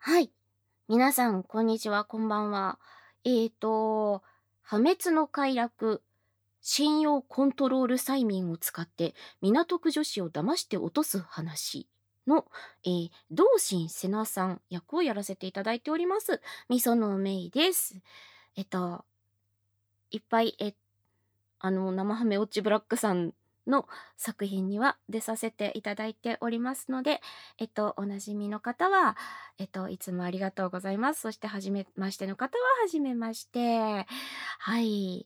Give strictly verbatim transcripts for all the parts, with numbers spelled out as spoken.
はい。皆さん、こんにちは、こんばんは。えーと、破滅の快楽、信用コントロール催眠を使って港区女子を騙して落とす話の、えー、同心瀬名さん役をやらせていただいております、みそのめいです。えっと、いっぱい、えあの、生ハメオッチブラックさんの作品には出させていただいておりますので、えっと、お馴染みの方は、えっと、いつもありがとうございます。そして初めましての方は初めまして。はい。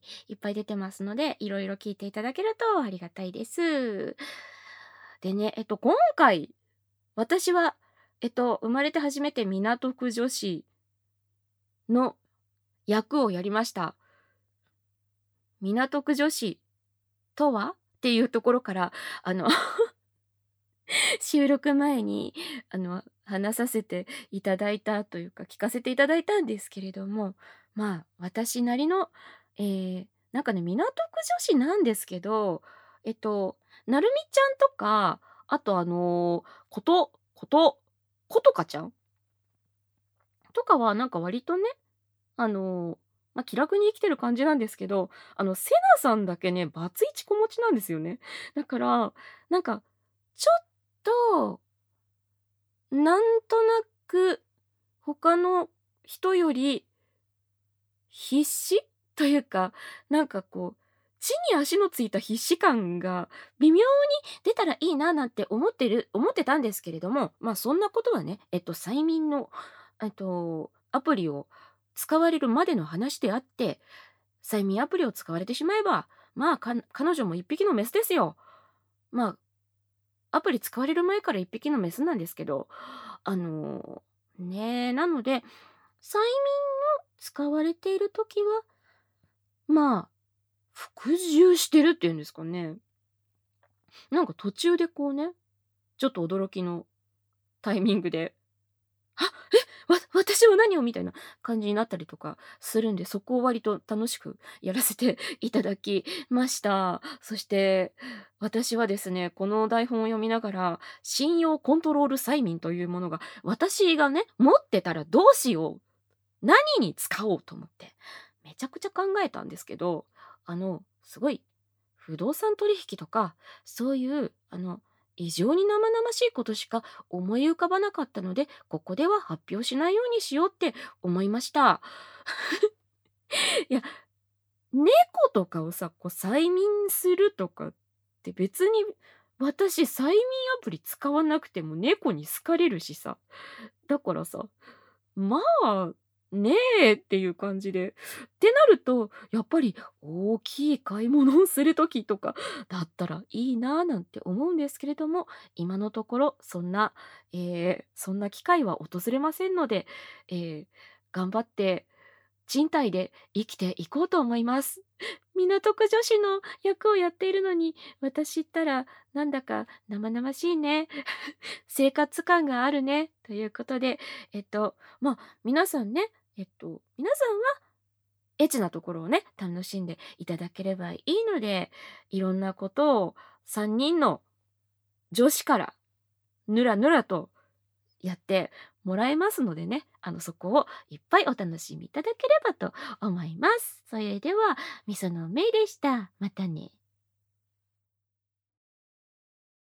いっぱい出てますので、いろいろ聞いていただけるとありがたいです。でね、えっと、今回、私は、えっと、生まれて初めて港区女子の役をやりました。港区女子とはっていうところから、あの収録前に、あの、話させていただいたというか、聞かせていただいたんですけれども、まあ、私なりの、えーなんかね、港区女子なんですけど、えっと、なるみちゃんとか、あとあの、ことことことかちゃんとかはなんか割とね、あの、ま、気楽に生きてる感じなんですけど、あの、セナさんだけね、バツイチ子持ちなんですよね。だから、なんか、ちょっとなんとなく、他の人より必死というか、なんかこう、地に足のついた必死感が微妙に出たらいいななんて思ってる思ってたんですけれども、まあ、そんなことはね、えっと、催眠の、えっと、アプリを使われるまでの話であって、催眠アプリを使われてしまえば、まあ、か彼女も一匹のメスですよ。まあ、アプリ使われる前から一匹のメスなんですけど、あの、ね、なので、催眠を使われている時は、まあ、服従してるっていうんですかね。なんか途中でこうね、ちょっと驚きのタイミングで、あ、え、わ私は何をみたいな感じになったりとかするんで、そこを割と楽しくやらせていただきました。そして、私はですね、この台本を読みながら、信用コントロール催眠というものが、私がね、持ってたらどうしよう、何に使おうと思って、めちゃくちゃ考えたんですけど、あの、すごい不動産取引とか、そういう、あの、異常に生々しいことしか思い浮かばなかったので、ここでは発表しないようにしようって思いました。いや、猫とかをさ、こう催眠するとかって別に私催眠アプリ使わなくても猫に好かれるしさ。だからさ、まあ、ねえっていう感じで。ってなると、やっぱり大きい買い物をする時とかだったらいいななんて思うんですけれども、今のところそんな、えーそんな機会は訪れませんので、えー頑張って賃貸で生きていこうと思います。港区女子の役をやっているのに、私ったらなんだか生々しいね。生活感があるね。ということで、えっと、まあ、皆さんね、えっと、皆さんはエッチなところをね、楽しんでいただければいいので、いろんなことをさんにんの女子からぬらぬらとやってもらえますのでね、あの、そこをいっぱいお楽しみいただければと思います。それでは、みそのめいでした。またね。